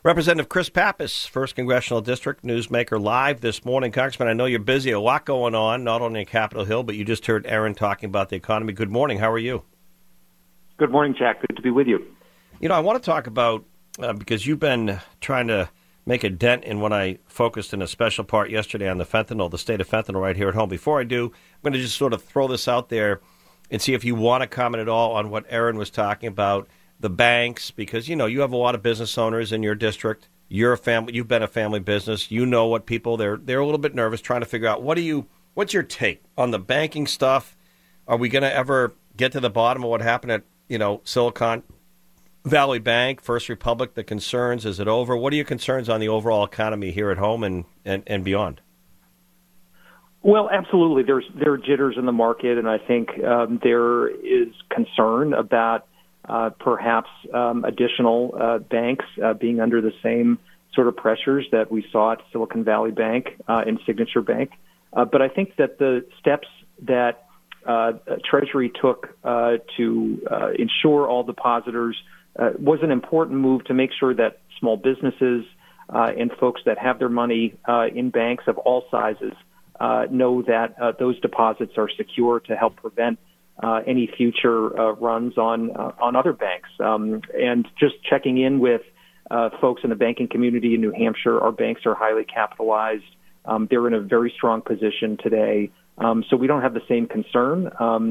Representative Chris Pappas, 1st Congressional District, newsmaker live this morning. Congressman, I know you're busy, a lot going on, not only in Capitol Hill, but you just heard Aaron talking about the economy. Good morning. How are you? Good morning, Jack. Good to be with you. You know, I want to talk about, because you've been trying to make a dent in when I focused in a special part yesterday on the fentanyl, the state of fentanyl right here at home. Before I do, I'm going to just sort of throw this out there and see if you want to comment at all on what Aaron was talking about, the banks, because, you know, you have a lot of business owners in your district. You're a family. You've been a family business. You know what people, they're a little bit nervous trying to figure out, what's your take on the banking stuff? Are we going to ever get to the bottom of what happened at, Silicon Valley Bank, First Republic, the concerns? Is it over? What are your concerns on the overall economy here at home and beyond? Well, absolutely. There are jitters in the market, and I think there is concern about perhaps additional banks being under the same sort of pressures that we saw at Silicon Valley Bank and Signature Bank. But I think that the steps that Treasury took to ensure all depositors was an important move to make sure that small businesses and folks that have their money in banks of all sizes know that those deposits are secure to help prevent any future runs on other banks. And just checking in with folks in the banking community in New Hampshire, our banks are highly capitalized. They're in a very strong position today. So we don't have the same concern,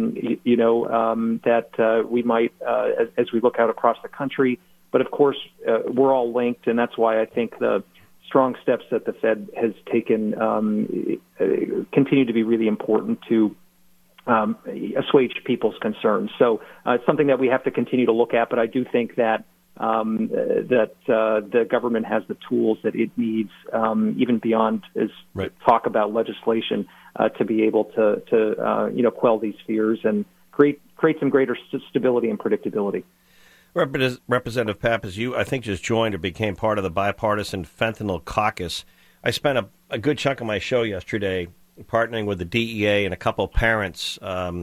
that we might as we look out across the country. But, of course, we're all linked, and that's why I think the strong steps that the Fed has taken continue to be really important to assuage people's concerns. So it's something that we have to continue to look at, but I do think that the government has the tools that it needs, even beyond talk about legislation, to be able to quell these fears and create some greater stability and predictability. Representative Pappas, you, I think, just joined or became part of the bipartisan fentanyl caucus. I spent a good chunk of my show yesterday partnering with the DEA and a couple of parents,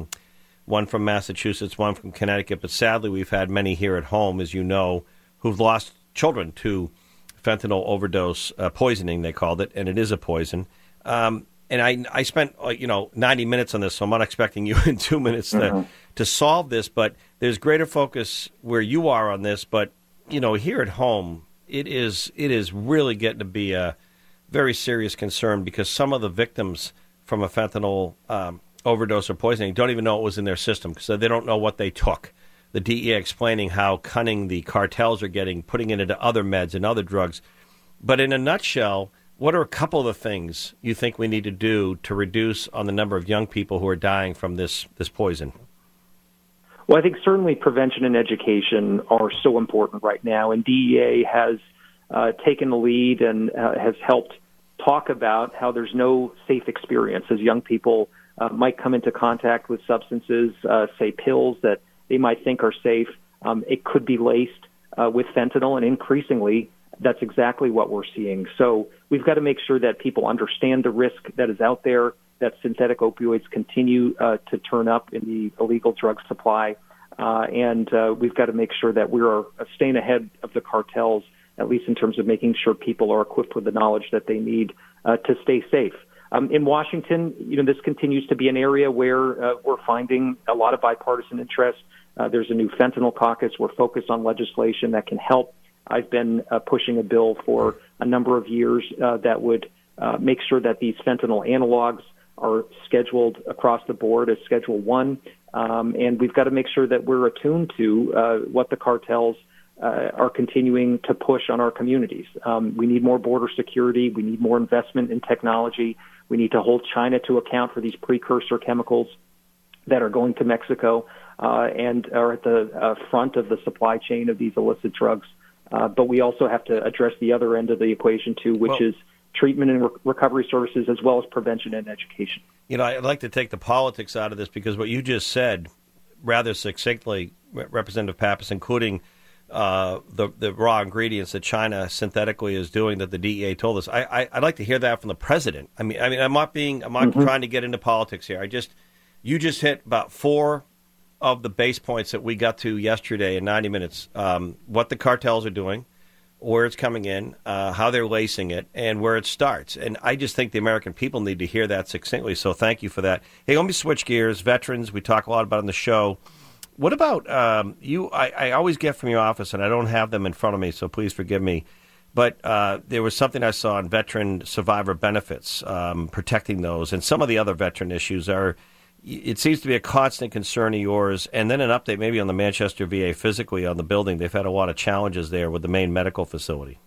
one from Massachusetts, one from Connecticut. But sadly, we've had many here at home, as you know, who've lost children to fentanyl overdose poisoning, they called it, and it is a poison. And I spent 90 minutes on this, so I'm not expecting you in 2 minutes to solve this. But there's greater focus where you are on this. But here at home, it is really getting to be a very serious concern, because some of the victims from a fentanyl overdose or poisoning don't even know it was in their system, because they don't know what they took. The DEA explaining how cunning the cartels are putting it into other meds and other drugs. But in a nutshell, what are a couple of the things you think we need to do to reduce on the number of young people who are dying from this poison? Well, I think certainly prevention and education are so important right now, and DEA has taken the lead and has helped talk about how there's no safe experience as young people might come into contact with substances, say pills that they might think are safe. It could be laced with fentanyl, and increasingly that's exactly what we're seeing. So we've got to make sure that people understand the risk that is out there, that synthetic opioids continue to turn up in the illegal drug supply. And we've got to make sure that we're staying ahead of the cartels, at least in terms of making sure people are equipped with the knowledge that they need to stay safe. In Washington, this continues to be an area where we're finding a lot of bipartisan interest. There's a new fentanyl caucus. We're focused on legislation that can help. I've been pushing a bill for a number of years that would make sure that these fentanyl analogs are scheduled across the board as Schedule 1. And we've got to make sure that we're attuned to what the cartels are continuing to push on our communities. We need more border security. We need more investment in technology. We need to hold China to account for these precursor chemicals that are going to Mexico and are at the front of the supply chain of these illicit drugs. But we also have to address the other end of the equation, too, which is treatment and recovery services, as well as prevention and education. I'd like to take the politics out of this, because what you just said rather succinctly, Representative Pappas, including the raw ingredients that China synthetically is doing that the DEA told us. I'd like to hear that from the president. I mean, I'm not trying to get into politics here. You just hit about 4 of the base points that we got to yesterday in 90 minutes. What the cartels are doing, where it's coming in, how they're lacing it, and where it starts. And I just think the American people need to hear that succinctly, so thank you for that. Hey, let me switch gears. Veterans, we talk a lot about on the show. What about you? I always get from your office, and I don't have them in front of me, so please forgive me. But there was something I saw on veteran survivor benefits, protecting those, and some of the other veteran issues are. It seems to be a constant concern of yours. And then an update maybe on the Manchester VA physically on the building. They've had a lot of challenges there with the main medical facility.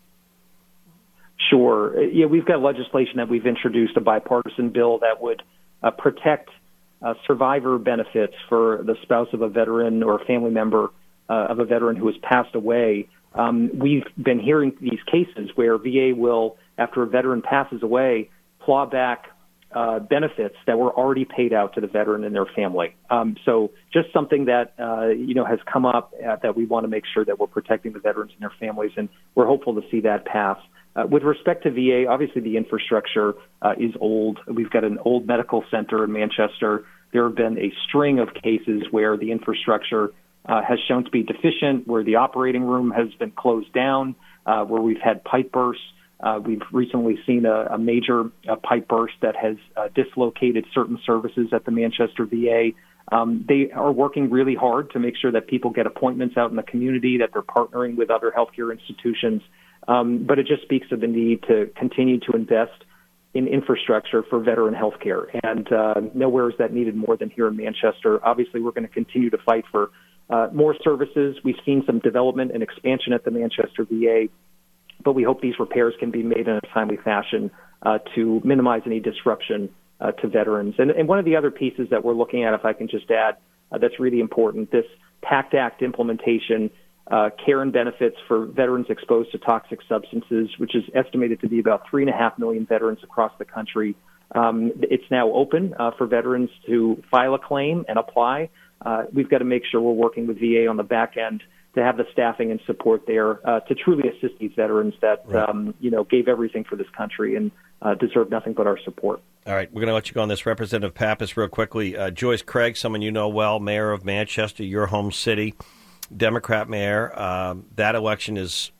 Sure. Yeah, we've got legislation that we've introduced, a bipartisan bill that would protect survivor benefits for the spouse of a veteran or a family member of a veteran who has passed away. We've been hearing these cases where VA will, after a veteran passes away, claw back benefits that were already paid out to the veteran and their family. So just something that, has come up that we want to make sure that we're protecting the veterans and their families, and we're hopeful to see that pass. With respect to VA, obviously the infrastructure is old. We've got an old medical center in Manchester. There have been a string of cases where the infrastructure has shown to be deficient, where the operating room has been closed down, where we've had pipe bursts. We've recently seen a major pipe burst that has dislocated certain services at the Manchester VA. They are working really hard to make sure that people get appointments out in the community, that they're partnering with other healthcare institutions. But it just speaks to the need to continue to invest in infrastructure for veteran healthcare. And nowhere is that needed more than here in Manchester. Obviously, we're going to continue to fight for more services. We've seen some development and expansion at the Manchester VA, but we hope these repairs can be made in a timely fashion to minimize any disruption to veterans. And one of the other pieces that we're looking at, if I can just add, that's really important, this PACT Act implementation, care and benefits for veterans exposed to toxic substances, which is estimated to be about 3.5 million veterans across the country. It's now open for veterans to file a claim and apply. We've got to make sure we're working with VA on the back end to have the staffing and support there to truly assist these veterans that, gave everything for this country and deserve nothing but our support. All right, we're going to let you go on this. Representative Pappas, real quickly. Joyce Craig, someone you know well, mayor of Manchester, your home city, Democrat mayor. That election is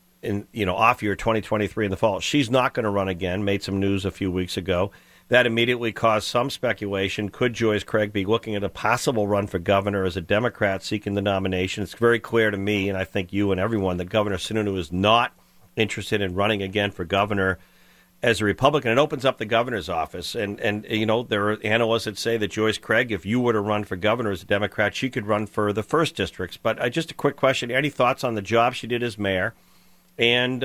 off year 2023 in the fall. She's not going to run again, made some news a few weeks ago. That immediately caused some speculation. Could Joyce Craig be looking at a possible run for governor as a Democrat seeking the nomination? It's very clear to me, and I think you and everyone, that Governor Sununu is not interested in running again for governor as a Republican. It opens up the governor's office. And there are analysts that say that Joyce Craig, if you were to run for governor as a Democrat, she could run for the first districts. But just a quick question. Any thoughts on the job she did as mayor? And,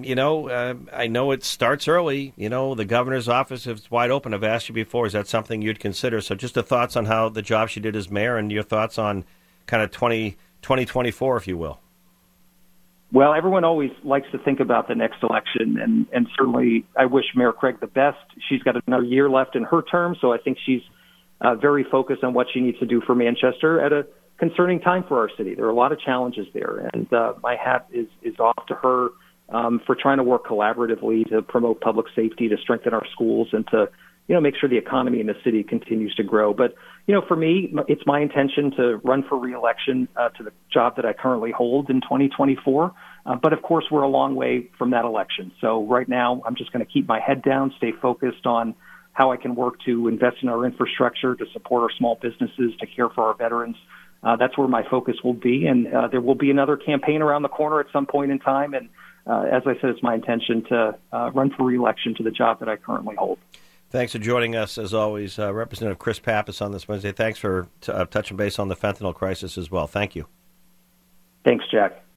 I know it starts early. The governor's office is wide open. I've asked you before, is that something you'd consider? So just the thoughts on how the job she did as mayor and your thoughts on kind of 2024, if you will. Well, everyone always likes to think about the next election, and certainly I wish Mayor Craig the best. She's got another year left in her term, so I think she's very focused on what she needs to do for Manchester at a concerning time for our city. There are a lot of challenges there, and my hat is off to her for trying to work collaboratively to promote public safety, to strengthen our schools, and to make sure the economy in the city continues to grow. But for me, it's my intention to run for re-election to the job that I currently hold in 2024. But of course, we're a long way from that election. So right now, I'm just going to keep my head down, stay focused on how I can work to invest in our infrastructure, to support our small businesses, to care for our veterans. That's where my focus will be, and there will be another campaign around the corner at some point in time. And as I said, it's my intention to run for re-election to the job that I currently hold. Thanks for joining us, as always, Representative Chris Pappas on this Wednesday. Thanks for touching base on the fentanyl crisis as well. Thank you. Thanks, Jack.